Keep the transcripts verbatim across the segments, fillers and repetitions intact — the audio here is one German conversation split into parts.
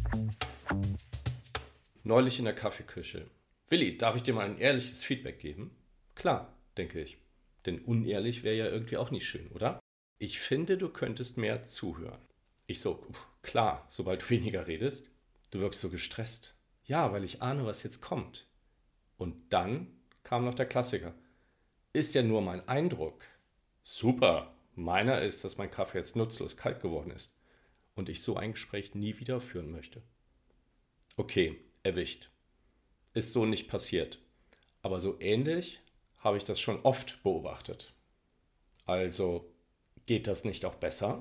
Neulich in der Kaffeeküche. Willi, darf ich dir mal ein ehrliches Feedback geben? Klar, denke ich. Denn unehrlich wäre ja irgendwie auch nicht schön, oder? Ich finde, du könntest mehr zuhören. Ich so, klar, sobald du weniger redest. Du wirkst so gestresst. Ja, weil ich ahne, was jetzt kommt. Und dann kam noch der Klassiker. Ist ja nur mein Eindruck. Super. Meiner ist, dass mein Kaffee jetzt nutzlos kalt geworden ist. Und ich so ein Gespräch nie wieder führen möchte. Okay, erwischt. Ist so nicht passiert. Aber so ähnlich habe ich das schon oft beobachtet. Also, geht das nicht auch besser?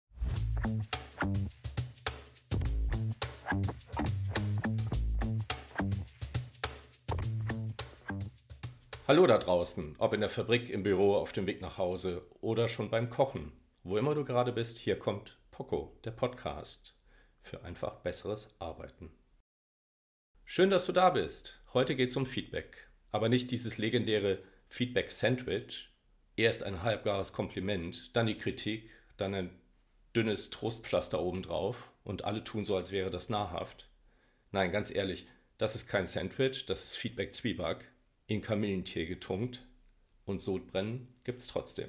Hallo da draußen, ob in der Fabrik, im Büro, auf dem Weg nach Hause oder schon beim Kochen. Wo immer du gerade bist, hier kommt Poco, der Podcast für einfach besseres Arbeiten. Schön, dass du da bist. Heute geht es um Feedback, aber nicht dieses legendäre Feedback-Sandwich. Erst ein halbgares Kompliment, dann die Kritik, dann ein dünnes Trostpflaster obendrauf und alle tun so, als wäre das nahrhaft. Nein, ganz ehrlich, das ist kein Sandwich, das ist Feedback-Zwieback, in Kamillentee getunkt und Sodbrennen gibt's trotzdem.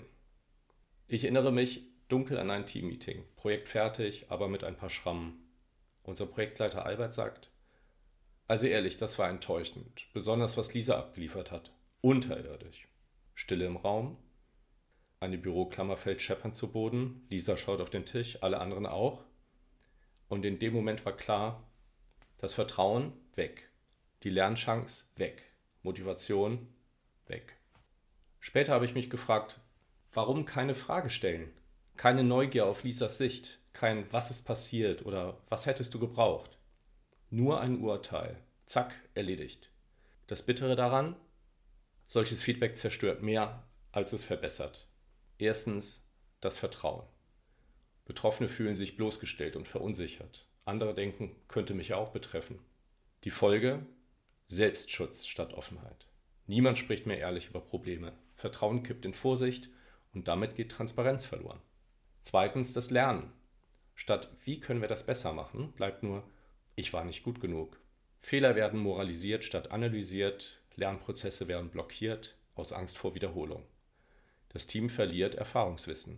Ich erinnere mich dunkel an ein Teammeeting, Projekt fertig, aber mit ein paar Schrammen. Unser Projektleiter Albert sagt, also ehrlich, das war enttäuschend, besonders was Lisa abgeliefert hat. Unterirdisch. Stille im Raum. Eine Büroklammer fällt scheppernd zu Boden. Lisa schaut auf den Tisch, alle anderen auch. Und in dem Moment war klar, das Vertrauen weg. Die Lernchance weg. Motivation weg. Später habe ich mich gefragt, warum keine Frage stellen? Keine Neugier auf Lisas Sicht. Kein Was ist passiert oder was hättest du gebraucht? Nur ein Urteil. Zack, erledigt. Das Bittere daran, solches Feedback zerstört mehr, als es verbessert. Erstens das Vertrauen. Betroffene fühlen sich bloßgestellt und verunsichert. Andere denken, könnte mich ja auch betreffen. Die Folge? Selbstschutz statt Offenheit. Niemand spricht mehr ehrlich über Probleme. Vertrauen kippt in Vorsicht und damit geht Transparenz verloren. Zweitens das Lernen. Statt wie können wir das besser machen, bleibt nur ich war nicht gut genug. Fehler werden moralisiert statt analysiert, Lernprozesse werden blockiert aus Angst vor Wiederholung. Das Team verliert Erfahrungswissen.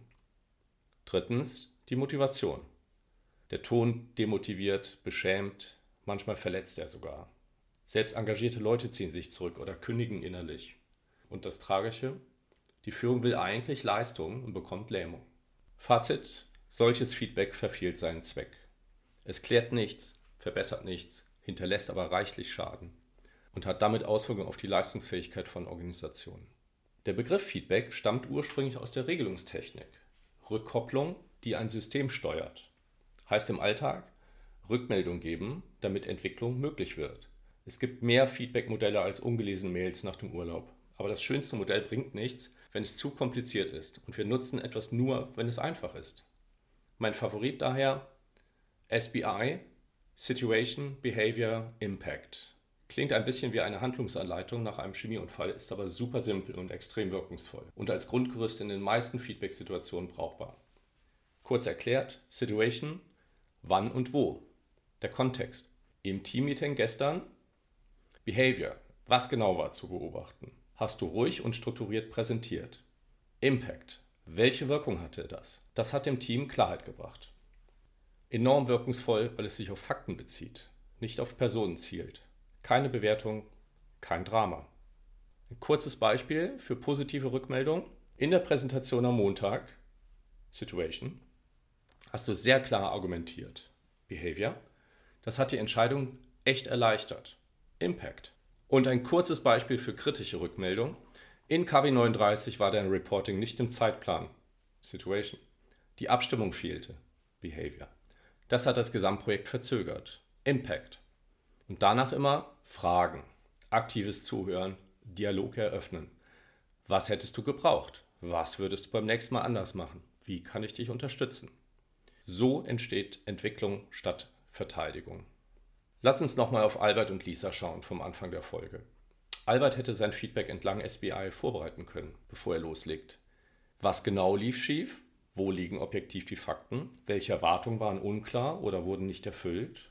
Drittens die Motivation. Der Ton demotiviert, beschämt, manchmal verletzt er sogar. Selbst engagierte Leute ziehen sich zurück oder kündigen innerlich. Und das Tragische, die Führung will eigentlich Leistung und bekommt Lähmung. Fazit, solches Feedback verfehlt seinen Zweck. Es klärt nichts, verbessert nichts, hinterlässt aber reichlich Schaden und hat damit Auswirkungen auf die Leistungsfähigkeit von Organisationen. Der Begriff Feedback stammt ursprünglich aus der Regelungstechnik. Rückkopplung, die ein System steuert. Heißt im Alltag, Rückmeldung geben, damit Entwicklung möglich wird. Es gibt mehr Feedback-Modelle als ungelesene Mails nach dem Urlaub. Aber das schönste Modell bringt nichts, wenn es zu kompliziert ist. Und wir nutzen etwas nur, wenn es einfach ist. Mein Favorit daher, S B I, Situation, Behavior, Impact. Klingt ein bisschen wie eine Handlungsanleitung nach einem Chemieunfall, ist aber super simpel und extrem wirkungsvoll und als Grundgerüst in den meisten Feedback-Situationen brauchbar. Kurz erklärt, Situation, wann und wo. Der Kontext. Im Teammeeting gestern, Behavior, was genau war zu beobachten? Hast du ruhig und strukturiert präsentiert? Impact, welche Wirkung hatte das? Das hat dem Team Klarheit gebracht. Enorm wirkungsvoll, weil es sich auf Fakten bezieht, nicht auf Personen zielt. Keine Bewertung, kein Drama. Ein kurzes Beispiel für positive Rückmeldung. In der Präsentation am Montag, Situation, hast du sehr klar argumentiert. Behavior, das hat die Entscheidung echt erleichtert. Impact. Und ein kurzes Beispiel für kritische Rückmeldung. In K W neununddreißig war dein Reporting nicht im Zeitplan. Situation. Die Abstimmung fehlte. Behavior. Das hat das Gesamtprojekt verzögert. Impact. Und danach immer Fragen, aktives Zuhören, Dialog eröffnen. Was hättest du gebraucht? Was würdest du beim nächsten Mal anders machen? Wie kann ich dich unterstützen? So entsteht Entwicklung statt Verteidigung. Lass uns nochmal auf Albert und Lisa schauen vom Anfang der Folge. Albert hätte sein Feedback entlang S B I vorbereiten können, bevor er loslegt. Was genau lief schief? Wo liegen objektiv die Fakten? Welche Erwartungen waren unklar oder wurden nicht erfüllt?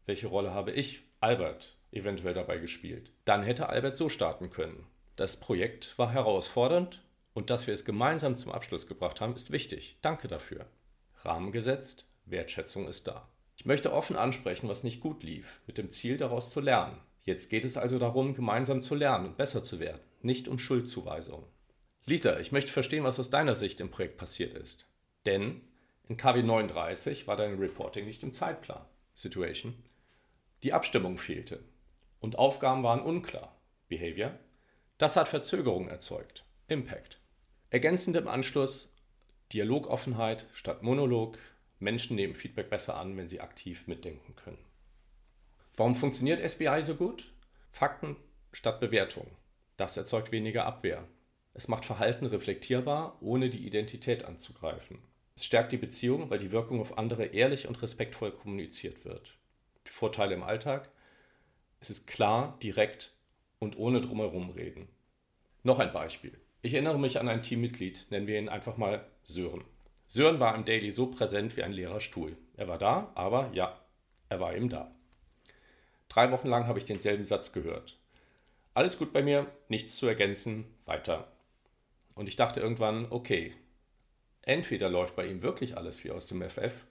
Welche Rolle habe ich, Albert, eventuell dabei gespielt? Dann hätte Albert so starten können. Das Projekt war herausfordernd und dass wir es gemeinsam zum Abschluss gebracht haben, ist wichtig. Danke dafür. Rahmen gesetzt, Wertschätzung ist da. Ich möchte offen ansprechen, was nicht gut lief, mit dem Ziel, daraus zu lernen. Jetzt geht es also darum, gemeinsam zu lernen und besser zu werden, nicht um Schuldzuweisungen. Lisa, ich möchte verstehen, was aus deiner Sicht im Projekt passiert ist. Denn in K W neununddreißig war dein Reporting nicht im Zeitplan. Situation. Die Abstimmung fehlte und Aufgaben waren unklar. Behavior. Das hat Verzögerung erzeugt. Impact. Ergänzend im Anschluss Dialogoffenheit statt Monolog. Menschen nehmen Feedback besser an, wenn sie aktiv mitdenken können. Warum funktioniert S B I so gut? Fakten statt Bewertung. Das erzeugt weniger Abwehr. Es macht Verhalten reflektierbar, ohne die Identität anzugreifen. Es stärkt die Beziehung, weil die Wirkung auf andere ehrlich und respektvoll kommuniziert wird. Die Vorteile im Alltag: Es ist klar, direkt und ohne drumherum reden. Noch ein Beispiel. Ich erinnere mich an ein Teammitglied, nennen wir ihn einfach mal Sören. Sören war im Daily so präsent wie ein leerer Stuhl. Er war da, aber ja, er war eben da. Drei Wochen lang habe ich denselben Satz gehört. Alles gut bei mir, nichts zu ergänzen, weiter. Und ich dachte irgendwann, okay, entweder läuft bei ihm wirklich alles wie aus dem F F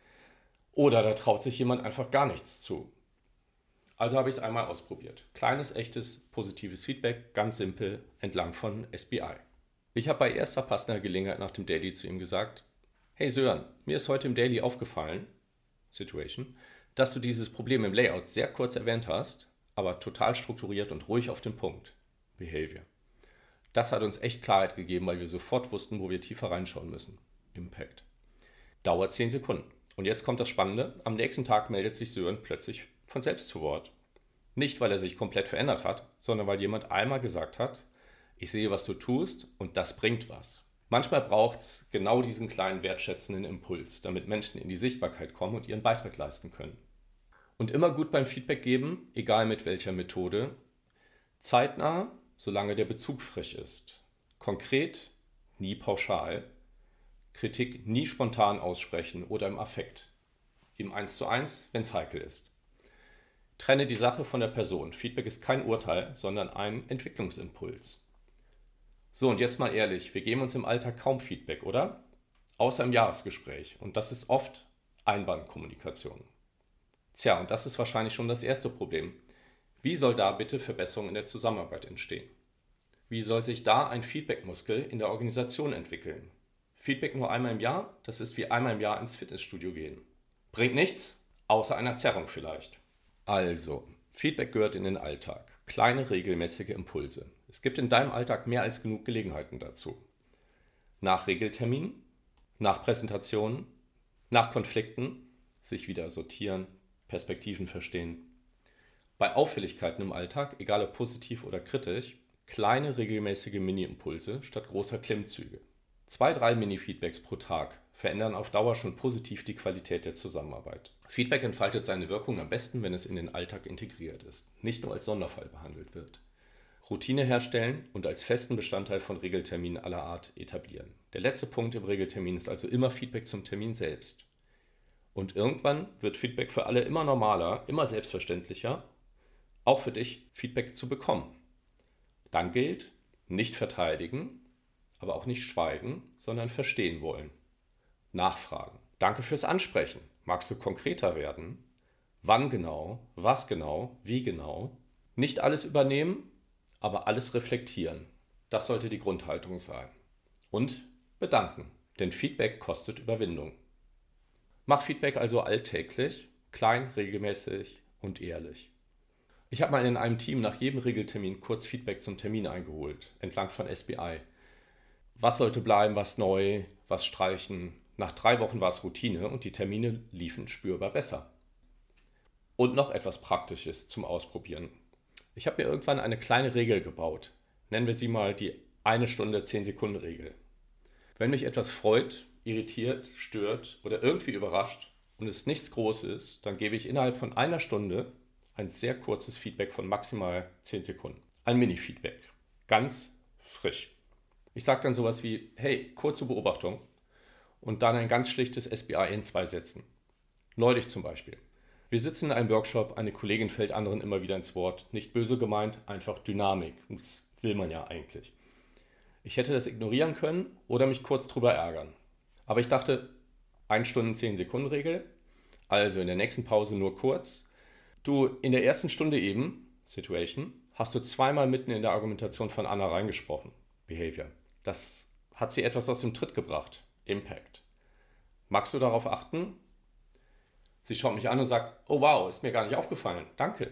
oder da traut sich jemand einfach gar nichts zu. Also habe ich es einmal ausprobiert. Kleines, echtes, positives Feedback, ganz simpel, entlang von S B I. Ich habe bei erster passender Gelegenheit nach dem Daily zu ihm gesagt: Hey Sören, mir ist heute im Daily aufgefallen, Situation, dass du dieses Problem im Layout sehr kurz erwähnt hast, aber total strukturiert und ruhig auf den Punkt. Behavior. Das hat uns echt Klarheit gegeben, weil wir sofort wussten, wo wir tiefer reinschauen müssen. Impact. Dauert zehn Sekunden. Und jetzt kommt das Spannende. Am nächsten Tag meldet sich Sören plötzlich von selbst zu Wort. Nicht, weil er sich komplett verändert hat, sondern weil jemand einmal gesagt hat: Ich sehe, was du tust und das bringt was. Manchmal braucht es genau diesen kleinen wertschätzenden Impuls, damit Menschen in die Sichtbarkeit kommen und ihren Beitrag leisten können. Und immer gut beim Feedback geben, egal mit welcher Methode. Zeitnah, solange der Bezug frisch ist. Konkret, nie pauschal. Kritik nie spontan aussprechen oder im Affekt. Im Eins zu eins, wenn es heikel ist. Trenne die Sache von der Person. Feedback ist kein Urteil, sondern ein Entwicklungsimpuls. So, und jetzt mal ehrlich, wir geben uns im Alltag kaum Feedback, oder? Außer im Jahresgespräch. Und das ist oft Einwandkommunikation. Tja, und das ist wahrscheinlich schon das erste Problem. Wie soll da bitte Verbesserung in der Zusammenarbeit entstehen? Wie soll sich da ein Feedbackmuskel in der Organisation entwickeln? Feedback nur einmal im Jahr, das ist wie einmal im Jahr ins Fitnessstudio gehen. Bringt nichts, außer einer Zerrung vielleicht. Also, Feedback gehört in den Alltag. Kleine, regelmäßige Impulse. Es gibt in deinem Alltag mehr als genug Gelegenheiten dazu. Nach Regelterminen, nach Präsentationen, nach Konflikten, sich wieder sortieren, Perspektiven verstehen. Bei Auffälligkeiten im Alltag, egal ob positiv oder kritisch, kleine, regelmäßige Mini-Impulse statt großer Klimmzüge. Zwei, drei Mini-Feedbacks pro Tag verändern auf Dauer schon positiv die Qualität der Zusammenarbeit. Feedback entfaltet seine Wirkung am besten, wenn es in den Alltag integriert ist, nicht nur als Sonderfall behandelt wird. Routine herstellen und als festen Bestandteil von Regelterminen aller Art etablieren. Der letzte Punkt im Regeltermin ist also immer Feedback zum Termin selbst. Und irgendwann wird Feedback für alle immer normaler, immer selbstverständlicher, auch für dich Feedback zu bekommen. Dann gilt, nicht verteidigen, aber auch nicht schweigen, sondern verstehen wollen. Nachfragen. Danke fürs Ansprechen. Magst du konkreter werden? Wann genau? Was genau? Wie genau? Nicht alles übernehmen, aber alles reflektieren. Das sollte die Grundhaltung sein. Und bedanken, denn Feedback kostet Überwindung. Mach Feedback also alltäglich, klein, regelmäßig und ehrlich. Ich habe mal in einem Team nach jedem Regeltermin kurz Feedback zum Termin eingeholt, entlang von S B I. Was sollte bleiben, was neu, was streichen. Nach drei Wochen war es Routine und die Termine liefen spürbar besser. Und noch etwas Praktisches zum Ausprobieren. Ich habe mir irgendwann eine kleine Regel gebaut. Nennen wir sie mal die eine Stunde zehn Sekunden Regel. Wenn mich etwas freut, irritiert, stört oder irgendwie überrascht und es nichts Großes, dann gebe ich innerhalb von einer Stunde ein sehr kurzes Feedback von maximal zehn Sekunden. Ein Mini-Feedback. Ganz frisch. Ich sage dann sowas wie: Hey, kurze Beobachtung und dann ein ganz schlichtes S B I in zwei Sätzen. Neulich zum Beispiel. Wir sitzen in einem Workshop, eine Kollegin fällt anderen immer wieder ins Wort. Nicht böse gemeint, einfach Dynamik. Das will man ja eigentlich. Ich hätte das ignorieren können oder mich kurz drüber ärgern. Aber ich dachte, eine Stunde zehn Sekunden Regel, also in der nächsten Pause nur kurz. Du, in der ersten Stunde eben, Situation, hast du zweimal mitten in der Argumentation von Anna reingesprochen. Behavior. Das hat sie etwas aus dem Tritt gebracht. Impact. Magst du darauf achten? Sie schaut mich an und sagt, oh wow, ist mir gar nicht aufgefallen. Danke.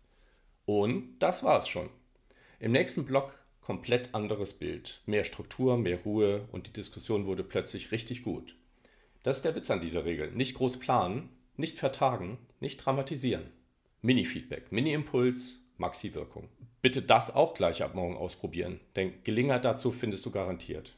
Und das war es schon. Im nächsten Block komplett anderes Bild. Mehr Struktur, mehr Ruhe und die Diskussion wurde plötzlich richtig gut. Das ist der Witz an dieser Regel. Nicht groß planen, nicht vertagen, nicht dramatisieren. Mini-Feedback, Mini-Impuls, Maxi-Wirkung. Bitte das auch gleich ab morgen ausprobieren, denn Gelegenheit dazu findest du garantiert.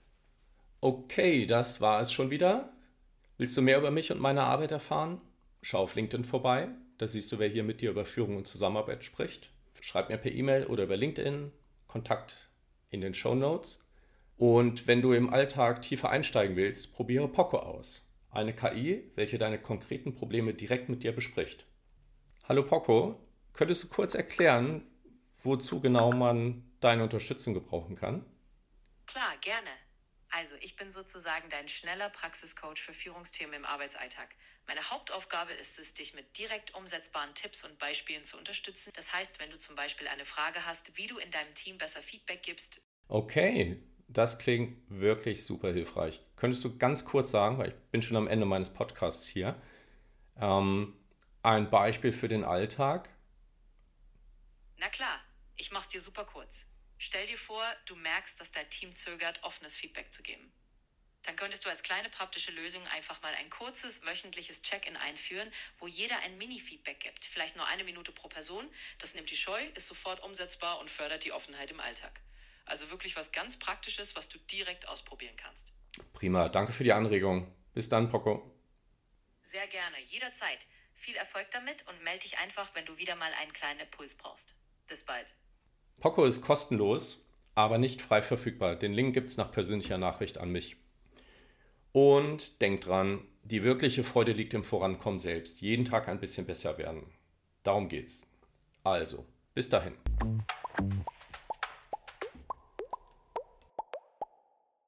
Okay, das war es schon wieder. Willst du mehr über mich und meine Arbeit erfahren? Schau auf LinkedIn vorbei, da siehst du, wer hier mit dir über Führung und Zusammenarbeit spricht. Schreib mir per E-Mail oder über LinkedIn, Kontakt in den Shownotes. Und wenn du im Alltag tiefer einsteigen willst, probiere Poco aus. Eine K I, welche deine konkreten Probleme direkt mit dir bespricht. Hallo Poco, könntest du kurz erklären, wozu genau man deine Unterstützung gebrauchen kann? Klar, gerne. Also, ich bin sozusagen dein schneller Praxiscoach für Führungsthemen im Arbeitsalltag. Meine Hauptaufgabe ist es, dich mit direkt umsetzbaren Tipps und Beispielen zu unterstützen. Das heißt, wenn du zum Beispiel eine Frage hast, wie du in deinem Team besser Feedback gibst. Okay, das klingt wirklich super hilfreich. Könntest du ganz kurz sagen, weil ich bin schon am Ende meines Podcasts hier, ähm, ein Beispiel für den Alltag? Na klar, ich mach's dir super kurz. Stell dir vor, du merkst, dass dein Team zögert, offenes Feedback zu geben. Dann könntest du als kleine praktische Lösung einfach mal ein kurzes wöchentliches Check-in einführen, wo jeder ein Mini-Feedback gibt. Vielleicht nur eine Minute pro Person. Das nimmt die Scheu, ist sofort umsetzbar und fördert die Offenheit im Alltag. Also wirklich was ganz Praktisches, was du direkt ausprobieren kannst. Prima, danke für die Anregung. Bis dann, Poco. Sehr gerne, jederzeit. Viel Erfolg damit und melde dich einfach, wenn du wieder mal einen kleinen Impuls brauchst. Bis bald. Poco ist kostenlos, aber nicht frei verfügbar. Den Link gibt es nach persönlicher Nachricht an mich. Und denkt dran, die wirkliche Freude liegt im Vorankommen selbst. Jeden Tag ein bisschen besser werden. Darum geht's. Also, bis dahin.